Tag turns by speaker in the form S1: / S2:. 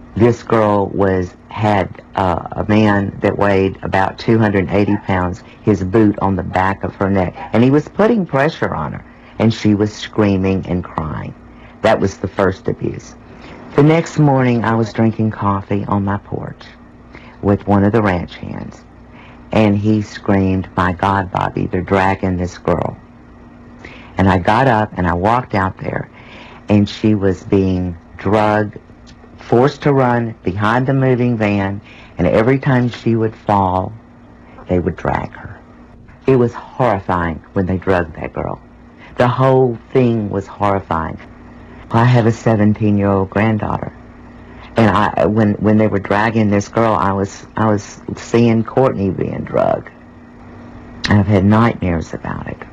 S1: This girl had a man that weighed about 280 pounds, his boot on the back of her neck, and he was putting pressure on her, and she was screaming and crying. That was the first abuse. The next morning, I was drinking coffee on my porch with one of the ranch hands, and he screamed, "My God, Bobby, they're dragging this girl." And I got up and I walked out there, and she was being drugged, forced to run behind the moving van, and every time she would fall, they would drag her. It was horrifying when they drugged that girl. The whole thing was horrifying. I have a 17-year-old granddaughter, and when they were dragging this girl, I was seeing Courtney being drugged. I've had nightmares about it.